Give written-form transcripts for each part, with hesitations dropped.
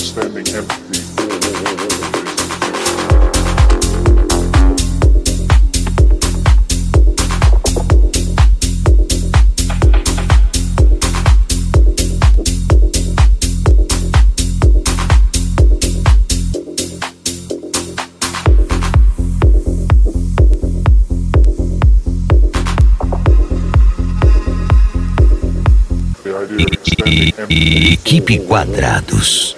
extending empathy Equipe Quadrados.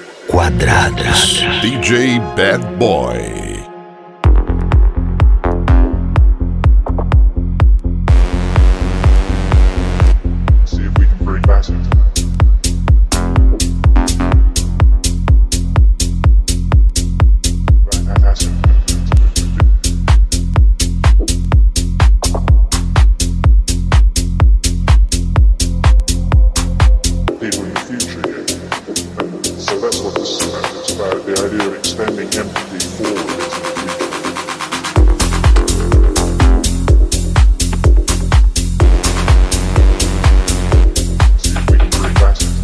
DJ Bad Boy. See if we can bring back it. People in the future here. So that's what this is about. It's about the idea of extending empathy forward into the future. See if we can bring that in.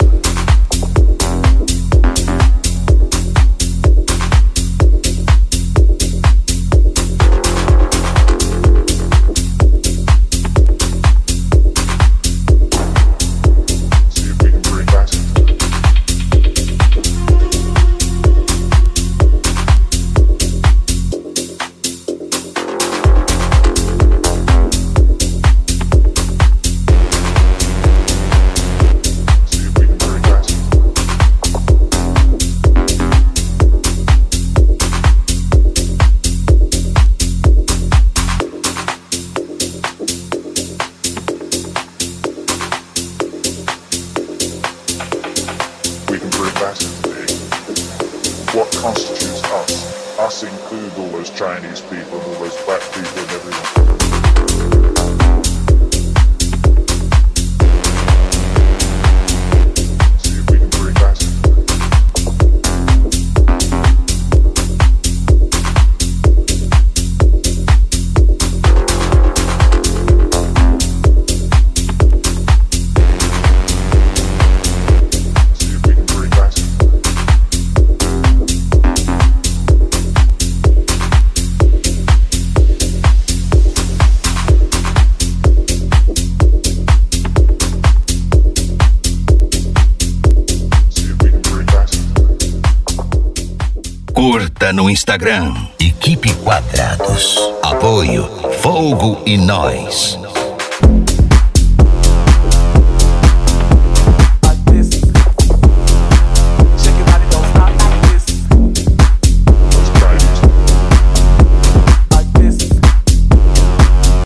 See if we can bring that in. See if we can bring that in. We can bring that into being. What constitutes us? Us include all those Chinese people and all those black people and everyone. See if we can bring that in. See if we can bring that in. See if we can bring that in. Curta no Instagram. Equipe Quadrados. Apoio Fogo e Nós.